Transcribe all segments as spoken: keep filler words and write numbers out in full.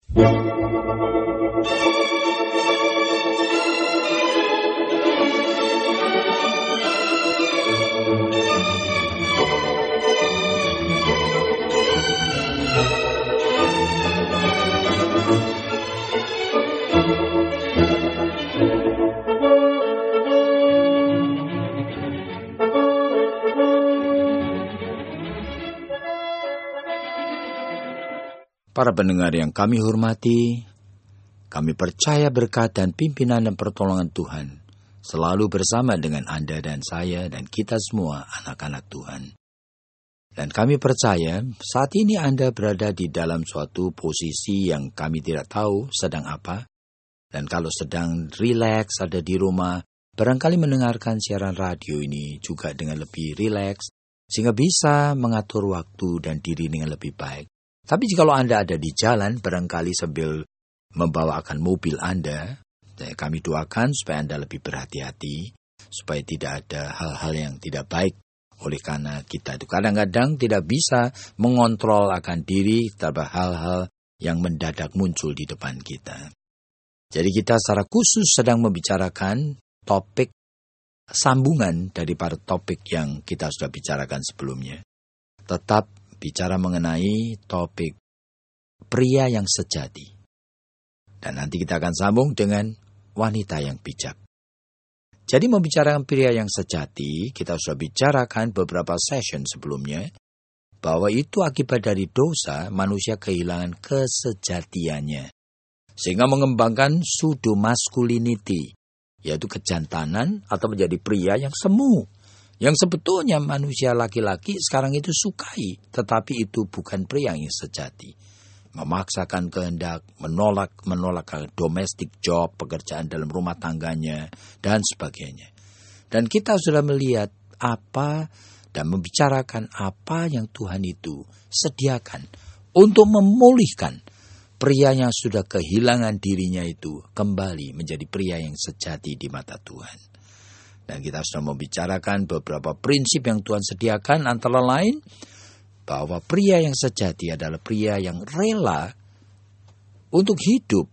Para pendengar yang kami hormati, kami percaya berkat dan pimpinan dan pertolongan Tuhan selalu bersama dengan Anda dan saya dan kita semua anak-anak Tuhan. Dan kami percaya saat ini Anda berada di dalam suatu posisi yang kami tidak tahu sedang apa. Dan kalau sedang rileks ada di rumah, barangkali mendengarkan siaran radio ini juga dengan lebih rileks, sehingga bisa mengatur waktu dan diri dengan lebih baik. Tapi jikalau Anda ada di jalan, barangkali sambil membawakan mobil Anda, kami doakan supaya Anda lebih berhati-hati, supaya tidak ada hal-hal yang tidak baik. Oleh karena kita itu kadang-kadang tidak bisa mengontrol akan diri terhadap hal-hal yang mendadak muncul di depan kita. Jadi kita secara khusus sedang membicarakan topik sambungan daripada topik yang kita sudah bicarakan sebelumnya. Tetap bicara mengenai topik pria yang sejati. Dan nanti kita akan sambung dengan wanita yang bijak. Jadi membicarakan pria yang sejati, kita sudah bicarakan beberapa session sebelumnya, bahwa itu akibat dari dosa manusia kehilangan kesejatiannya. Sehingga mengembangkan pseudo masculinity, yaitu kejantanan atau menjadi pria yang semu. Yang sebetulnya manusia laki-laki sekarang itu sukai, tetapi itu bukan pria yang sejati. Memaksakan kehendak, menolak menolak domestic job, pekerjaan dalam rumah tangganya, dan sebagainya. Dan kita sudah melihat apa dan membicarakan apa yang Tuhan itu sediakan untuk memulihkan pria yang sudah kehilangan dirinya itu kembali menjadi pria yang sejati di mata Tuhan. Dan kita sudah membicarakan beberapa prinsip yang Tuhan sediakan, antara lain bahwa pria yang sejati adalah pria yang rela untuk hidup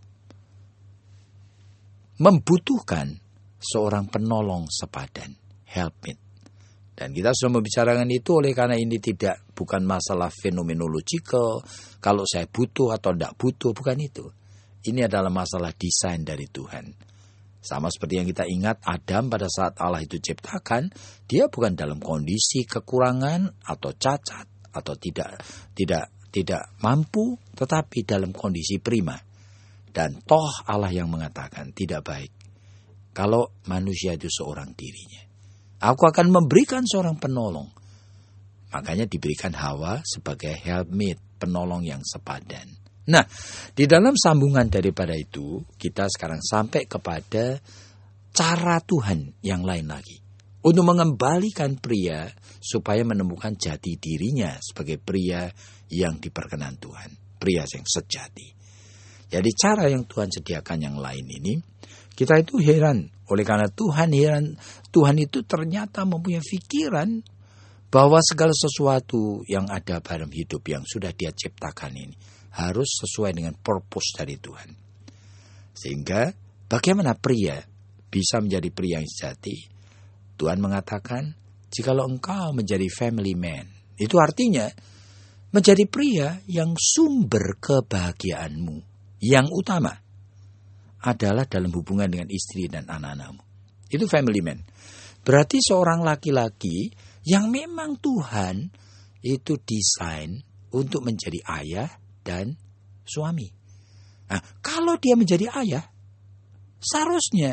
membutuhkan seorang penolong sepadan, helpmate. Dan kita sudah membicarakan itu oleh karena ini tidak bukan masalah fenomenological, kalau saya butuh atau tidak butuh, bukan itu. Ini adalah masalah desain dari Tuhan. Sama seperti yang kita ingat, Adam pada saat Allah itu ciptakan, dia bukan dalam kondisi kekurangan atau cacat atau tidak tidak tidak mampu, tetapi dalam kondisi prima. Dan toh Allah yang mengatakan tidak baik kalau manusia itu seorang dirinya. Aku akan memberikan seorang penolong. Makanya diberikan Hawa sebagai helpmate, penolong yang sepadan. Nah, di dalam sambungan daripada itu, kita sekarang sampai kepada cara Tuhan yang lain lagi. Untuk mengembalikan pria supaya menemukan jati dirinya sebagai pria yang diperkenan Tuhan. Pria yang sejati. Jadi cara yang Tuhan sediakan yang lain ini, kita itu heran. Oleh karena Tuhan heran, Tuhan itu ternyata mempunyai pikiran bahwa segala sesuatu yang ada dalam hidup yang sudah Dia ciptakan ini harus sesuai dengan purpose dari Tuhan. Sehingga bagaimana pria bisa menjadi pria yang sejati? Tuhan mengatakan, jikalau engkau menjadi family man, itu artinya menjadi pria yang sumber kebahagiaanmu yang utama adalah dalam hubungan dengan istri dan anak-anakmu. Itu family man. Berarti seorang laki-laki yang memang Tuhan itu desain untuk menjadi ayah dan suami. Nah, kalau dia menjadi ayah, seharusnya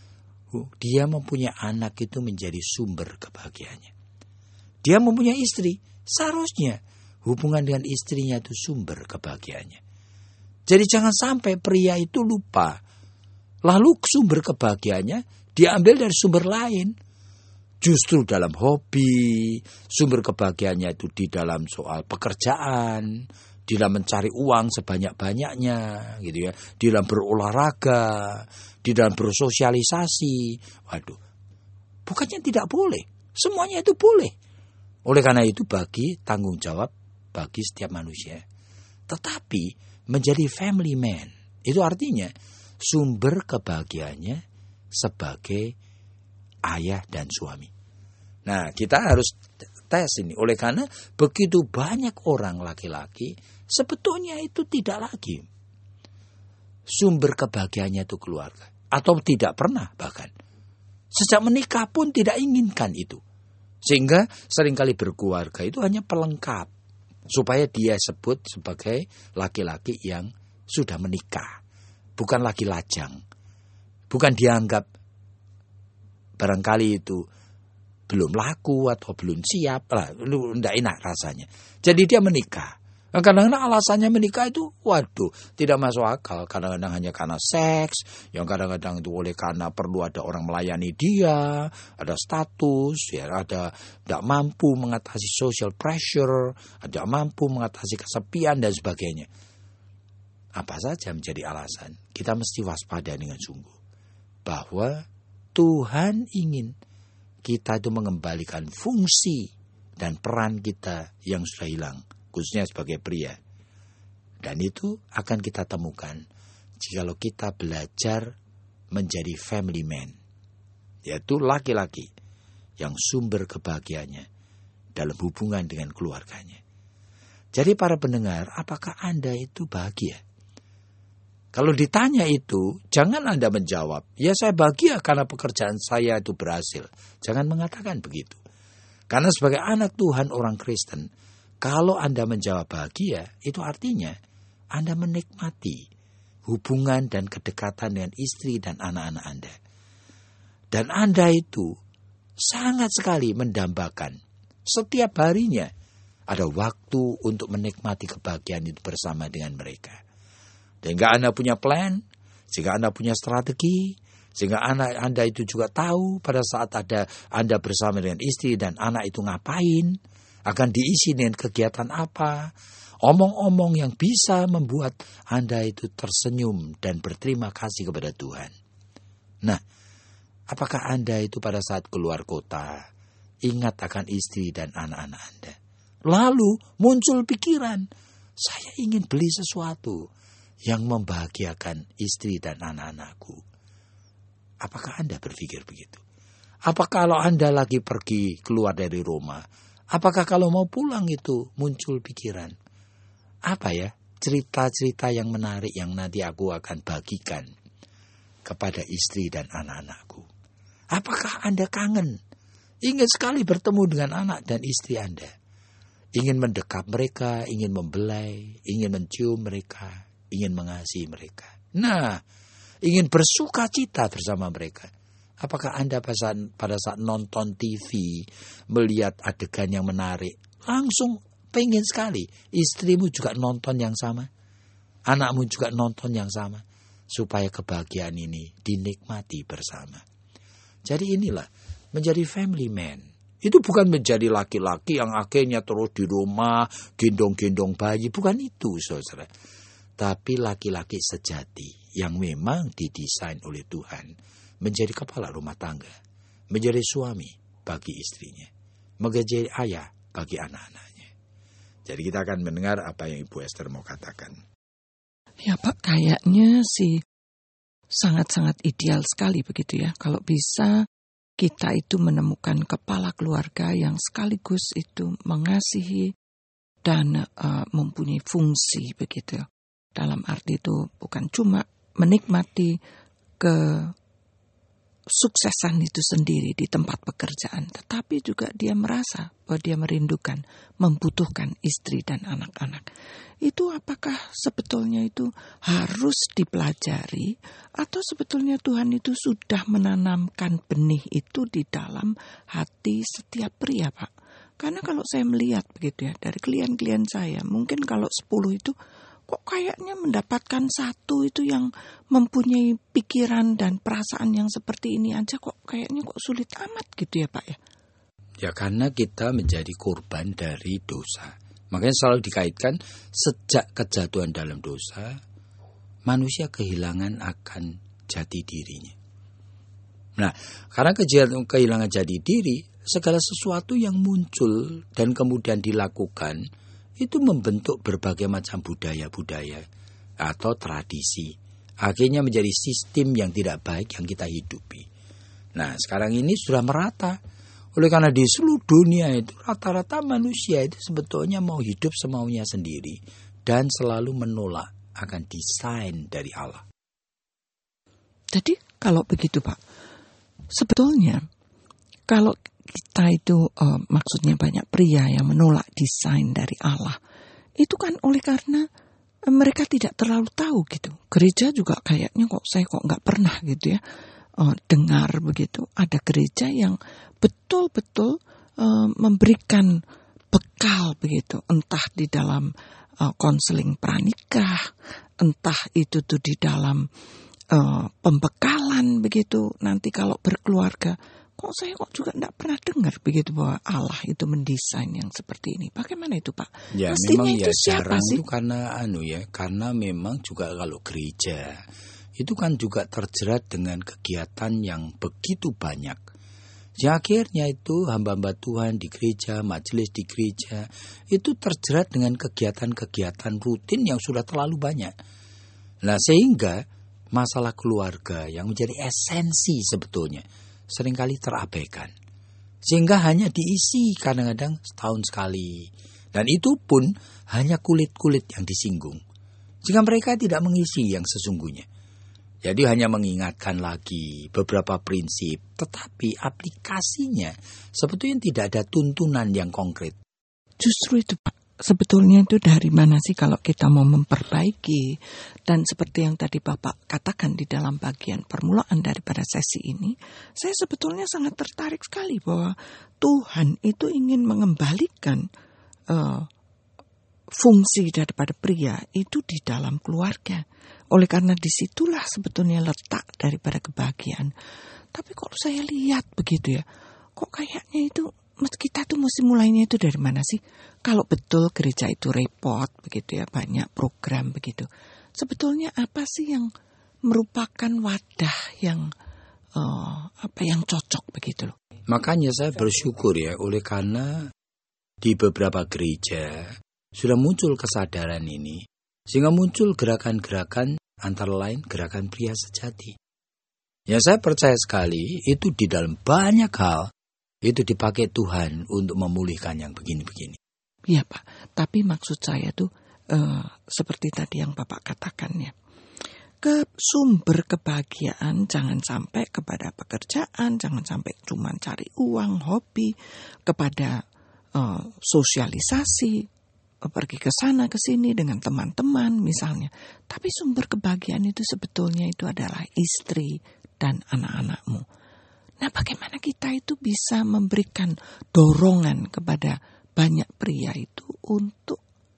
dia mempunyai anak itu menjadi sumber kebahagiaannya. Dia mempunyai istri, seharusnya hubungan dengan istrinya itu sumber kebahagiaannya. Jadi jangan sampai pria itu lupa. Lalu sumber kebahagiaannya diambil dari sumber lain. Justru dalam hobi, sumber kebahagiaannya itu di dalam soal pekerjaan, di dalam mencari uang sebanyak-banyaknya, gitu ya, di dalam berolahraga, di dalam bersosialisasi. Waduh, bukannya tidak boleh, semuanya itu boleh. Oleh karena itu bagi tanggung jawab bagi setiap manusia. Tetapi menjadi family man. Itu artinya sumber kebahagiaannya sebagai ayah dan suami. Nah, kita harus tes ini. Oleh karena begitu banyak orang laki-laki, sebetulnya itu tidak lagi sumber kebahagiaannya itu keluarga. Atau tidak pernah bahkan. Sejak menikah pun tidak inginkan itu. Sehingga seringkali berkeluarga itu hanya pelengkap. Supaya dia sebut sebagai laki-laki yang sudah menikah. Bukan lagi lajang. Bukan dianggap barangkali itu belum laku atau belum siap. Lah, tidak enak rasanya. Jadi dia menikah. Kadang-kadang alasannya menikah itu, waduh, tidak masuk akal. Kadang-kadang hanya karena seks, yang kadang-kadang itu oleh karena perlu ada orang melayani dia, ada status, ya, ada tidak mampu mengatasi social pressure, tidak mampu mengatasi kesepian dan sebagainya. Apa saja menjadi alasan, kita mesti waspada dengan sungguh. Bahwa Tuhan ingin kita itu mengembalikan fungsi dan peran kita yang sudah hilang. Khususnya sebagai pria. Dan itu akan kita temukan jikalau kita belajar menjadi family man. Yaitu laki-laki yang sumber kebahagiaannya dalam hubungan dengan keluarganya. Jadi para pendengar, apakah Anda itu bahagia? Kalau ditanya itu, jangan Anda menjawab, ya saya bahagia karena pekerjaan saya itu berhasil. Jangan mengatakan begitu. Karena sebagai anak Tuhan orang Kristen, kalau Anda menjawab bahagia, itu artinya Anda menikmati hubungan dan kedekatan dengan istri dan anak-anak Anda. Dan Anda itu sangat sekali mendambakan setiap harinya ada waktu untuk menikmati kebahagiaan itu bersama dengan mereka. Sehingga Anda punya plan, sehingga Anda punya strategi, sehingga anak Anda itu juga tahu pada saat ada Anda bersama dengan istri dan anak itu ngapain, akan diisi dengan kegiatan apa, omong-omong yang bisa membuat Anda itu tersenyum dan berterima kasih kepada Tuhan. Nah, apakah Anda itu pada saat keluar kota ingat akan istri dan anak-anak Anda? Lalu muncul pikiran, saya ingin beli sesuatu yang membahagiakan istri dan anak-anakku. Apakah Anda berpikir begitu? Apakah kalau Anda lagi pergi keluar dari rumah, apakah kalau mau pulang itu muncul pikiran, apa ya cerita-cerita yang menarik yang nanti aku akan bagikan kepada istri dan anak-anakku? Apakah Anda kangen, ingin sekali bertemu dengan anak dan istri Anda? Ingin mendekap mereka, ingin membelai, ingin mencium mereka, ingin mengasihi mereka. Nah, ingin bersuka cita bersama mereka. Apakah Anda pada saat, pada saat nonton T V, melihat adegan yang menarik, langsung pengen sekali istrimu juga nonton yang sama, anakmu juga nonton yang sama, supaya kebahagiaan ini dinikmati bersama. Jadi inilah menjadi family man. Itu bukan menjadi laki-laki yang akhirnya terus di rumah, gendong-gendong bayi. Bukan itu, saudara. Tapi laki-laki sejati yang memang didesain oleh Tuhan menjadi kepala rumah tangga, menjadi suami bagi istrinya, menjadi ayah bagi anak-anaknya. Jadi kita akan mendengar apa yang Ibu Esther mau katakan. Ya Pak, kayaknya sih sangat-sangat ideal sekali begitu ya. Kalau bisa kita itu menemukan kepala keluarga yang sekaligus itu mengasihi dan uh, mempunyai fungsi begitu. Dalam arti itu bukan cuma menikmati ke suksesan itu sendiri di tempat pekerjaan, tetapi juga dia merasa bahwa dia merindukan, membutuhkan istri dan anak-anak. Itu apakah sebetulnya itu harus dipelajari atau sebetulnya Tuhan itu sudah menanamkan benih itu di dalam hati setiap pria, Pak? Karena kalau saya melihat begitu ya, dari klien-klien saya, mungkin kalau sepuluh itu kok kayaknya mendapatkan satu itu yang mempunyai pikiran dan perasaan yang seperti ini aja kok kayaknya kok sulit amat gitu ya Pak ya? Ya karena kita menjadi korban dari dosa. Makanya selalu dikaitkan sejak kejatuhan dalam dosa, manusia kehilangan akan jati dirinya. Nah, karena kehilangan jati diri, segala sesuatu yang muncul dan kemudian dilakukan itu membentuk berbagai macam budaya-budaya atau tradisi. Akhirnya menjadi sistem yang tidak baik yang kita hidupi. Nah, sekarang ini sudah merata. Oleh karena di seluruh dunia itu rata-rata manusia itu sebetulnya mau hidup semaunya sendiri dan selalu menolak akan desain dari Allah. Jadi kalau begitu Pak, sebetulnya kalau kita itu uh, maksudnya banyak pria yang menolak desain dari Allah, itu kan oleh karena uh, mereka tidak terlalu tahu gitu. Gereja juga kayaknya kok saya kok nggak pernah gitu ya uh, dengar begitu. Ada gereja yang betul-betul uh, memberikan bekal begitu, entah di dalam uh, konseling pranikah, entah itu tuh di dalam uh, pembekalan begitu. Nanti kalau berkeluarga, kok saya kok juga tidak pernah dengar begitu bahwa Allah itu mendesain yang seperti ini. Bagaimana itu Pak? Ya, Mestinya memang itu ya siapa jarang sih? itu karena anu ya, karena memang juga kalau gereja itu kan juga terjerat dengan kegiatan yang begitu banyak. Ya akhirnya itu hamba-hamba Tuhan di gereja, majelis di gereja itu terjerat dengan kegiatan-kegiatan rutin yang sudah terlalu banyak. Nah, sehingga masalah keluarga yang menjadi esensi sebetulnya seringkali terabaikan. Sehingga hanya diisi kadang-kadang setahun sekali. Dan itu pun hanya kulit-kulit yang disinggung. Sehingga mereka tidak mengisi yang sesungguhnya. Jadi hanya mengingatkan lagi beberapa prinsip. Tetapi aplikasinya sebetulnya tidak ada tuntunan yang konkret. Justru itu Pak. Sebetulnya itu dari mana sih kalau kita mau memperbaiki, dan seperti yang tadi Bapak katakan di dalam bagian permulaan daripada sesi ini, saya sebetulnya sangat tertarik sekali bahwa Tuhan itu ingin mengembalikan uh, fungsi daripada pria itu di dalam keluarga. Oleh karena disitulah sebetulnya letak daripada kebahagiaan. Tapi kalau saya lihat begitu ya, kok kayaknya itu kita tuh mesti mulainya itu dari mana sih? Kalau betul gereja itu repot begitu ya, banyak program begitu. Sebetulnya apa sih yang merupakan wadah yang uh, apa yang cocok begitu loh? Makanya saya bersyukur ya, oleh karena di beberapa gereja sudah muncul kesadaran ini, sehingga muncul gerakan-gerakan antara lain gerakan pria sejati. Ya saya percaya sekali itu di dalam banyak hal itu dipakai Tuhan untuk memulihkan yang begini-begini. Iya Pak, tapi maksud saya tuh uh, seperti tadi yang Bapak katakan ya. Ke sumber kebahagiaan jangan sampai kepada pekerjaan, jangan sampai cuma cari uang, hobi, kepada uh, sosialisasi, uh, pergi ke sana ke sini dengan teman-teman misalnya. Tapi sumber kebahagiaan itu sebetulnya itu adalah istri dan anak-anakmu. Nah, bagaimana kita itu bisa memberikan dorongan kepada banyak pria itu untuk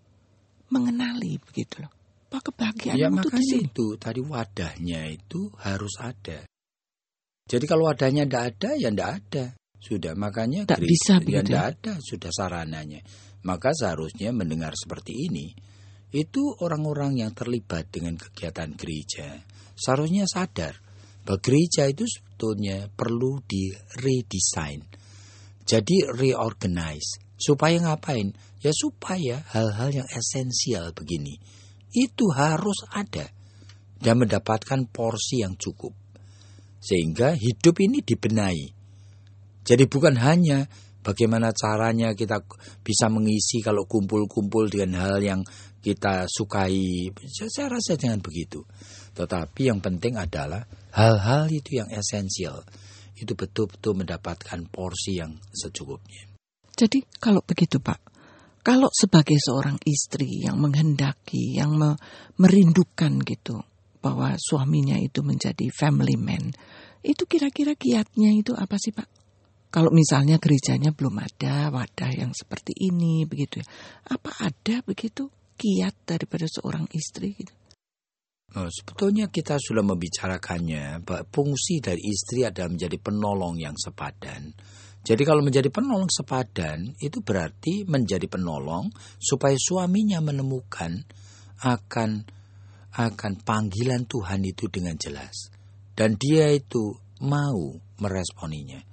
mengenali begitu loh. Apa kebahagiaan ya, itu makanya di sini? itu tadi wadahnya itu harus ada. Jadi kalau wadahnya tidak ada, ya tidak ada. Sudah, makanya Tak bisa begitu. Ya tidak ada, sudah sarananya. Maka seharusnya mendengar seperti ini, itu orang-orang yang terlibat dengan kegiatan gereja seharusnya sadar bahwa gereja itu sebetulnya perlu di-redesign. Jadi reorganize. Supaya ngapain? Ya supaya hal-hal yang esensial begini itu harus ada dan mendapatkan porsi yang cukup. Sehingga hidup ini dibenahi. Jadi bukan hanya bagaimana caranya kita bisa mengisi kalau kumpul-kumpul dengan hal yang kita sukai. Saya rasa jangan begitu. Tetapi yang penting adalah hal-hal itu yang esensial. Itu betul-betul mendapatkan porsi yang secukupnya. Jadi kalau begitu Pak, kalau sebagai seorang istri yang menghendaki, yang me- merindukan gitu, bahwa suaminya itu menjadi family man, itu kira-kira kiatnya itu apa sih Pak? Kalau misalnya gerejanya belum ada wadah yang seperti ini begitu ya, apa ada begitu kiat daripada seorang istri gitu? Oh, sebetulnya kita sudah membicarakannya bahwa fungsi dari istri adalah menjadi penolong yang sepadan. Jadi kalau menjadi penolong sepadan itu berarti menjadi penolong supaya suaminya menemukan akan akan panggilan Tuhan itu dengan jelas. Dan dia itu mau meresponinya.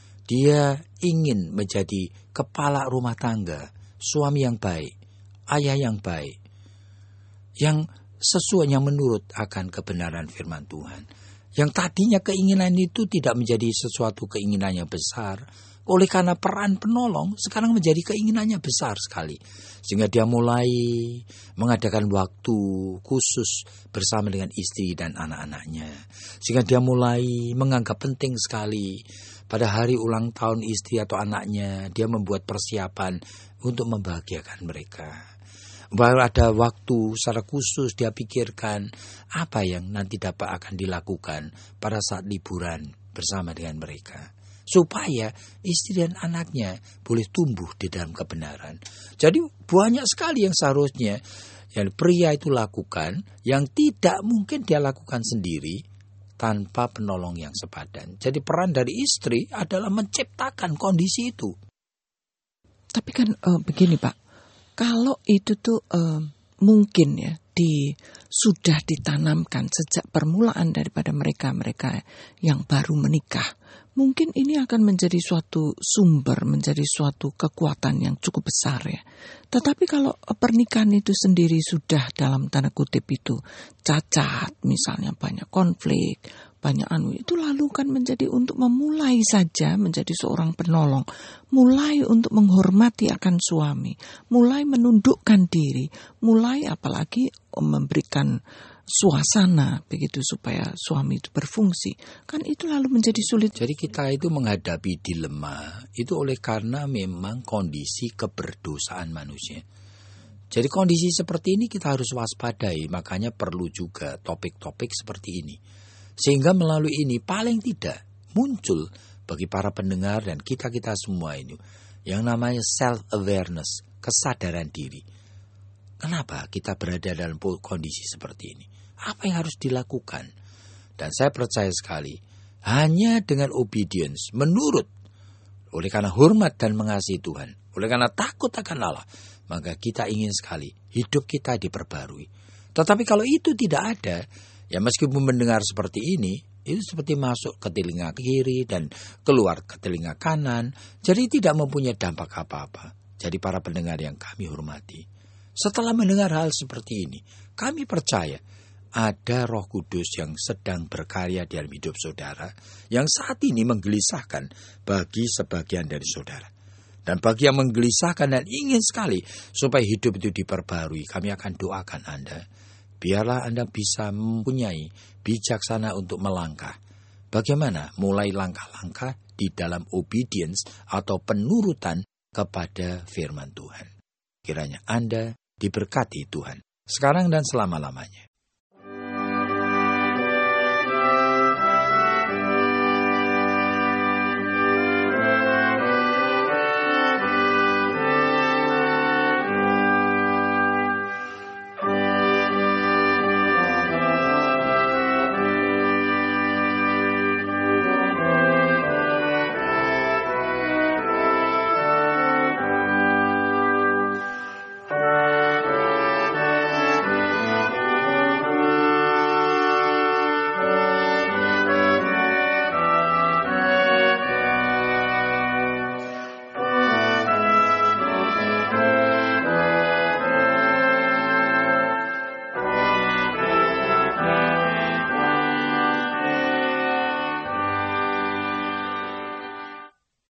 Dia ingin menjadi kepala rumah tangga, suami yang baik, ayah yang baik, yang sesuai yang menurut akan kebenaran firman Tuhan. Yang tadinya keinginan itu tidak menjadi sesuatu keinginan yang besar. Oleh karena peran penolong sekarang menjadi keinginannya besar sekali. Sehingga dia mulai mengadakan waktu khusus bersama dengan istri dan anak-anaknya. Sehingga dia mulai menganggap penting sekali pada hari ulang tahun istri atau anaknya, dia membuat persiapan untuk membahagiakan mereka. Bahwa ada waktu secara khusus dia pikirkan apa yang nanti dapat akan dilakukan pada saat liburan bersama dengan mereka. Supaya istri dan anaknya boleh tumbuh di dalam kebenaran. Jadi banyak sekali yang seharusnya yang pria itu lakukan yang tidak mungkin dia lakukan sendiri tanpa penolong yang sepadan. Jadi peran dari istri adalah menciptakan kondisi itu. Tapi kan uh, begini Pak, kalau itu tuh uh, mungkin ya di sudah ditanamkan sejak permulaan daripada mereka-mereka yang baru menikah, mungkin ini akan menjadi suatu sumber, menjadi suatu kekuatan yang cukup besar ya. Tetapi kalau pernikahan itu sendiri sudah dalam tanda kutip itu cacat, misalnya banyak konflik, banyak anu, itu lalu kan menjadi untuk memulai saja menjadi seorang penolong, mulai untuk menghormati akan suami, mulai menundukkan diri, mulai apalagi memberikan suasana begitu supaya suami itu berfungsi, kan itu lalu menjadi sulit. Jadi kita itu menghadapi dilema itu oleh karena memang kondisi keberdosaan manusia. Jadi kondisi seperti ini kita harus waspadai, makanya perlu juga topik-topik seperti ini. Sehingga melalui ini paling tidak muncul bagi para pendengar dan kita-kita semua ini yang namanya self-awareness, kesadaran diri. Kenapa kita berada dalam kondisi seperti ini? Apa yang harus dilakukan? Dan saya percaya sekali, hanya dengan obedience, menurut, oleh karena hormat dan mengasihi Tuhan, oleh karena takut akan Allah, maka kita ingin sekali hidup kita diperbarui. Tetapi kalau itu tidak ada, ya meskipun mendengar seperti ini, itu seperti masuk ke telinga kiri dan keluar ke telinga kanan, jadi tidak mempunyai dampak apa-apa. Jadi para pendengar yang kami hormati, setelah mendengar hal seperti ini, kami percaya ada Roh Kudus yang sedang berkarya dalam hidup saudara, yang saat ini menggelisahkan bagi sebagian dari saudara. Dan bagi yang menggelisahkan dan ingin sekali supaya hidup itu diperbarui, kami akan doakan Anda. Biarlah Anda bisa mempunyai bijaksana untuk melangkah. Bagaimana mulai langkah-langkah di dalam obedience atau penurutan kepada firman Tuhan. Kiranya Anda diberkati Tuhan, sekarang dan selama-lamanya.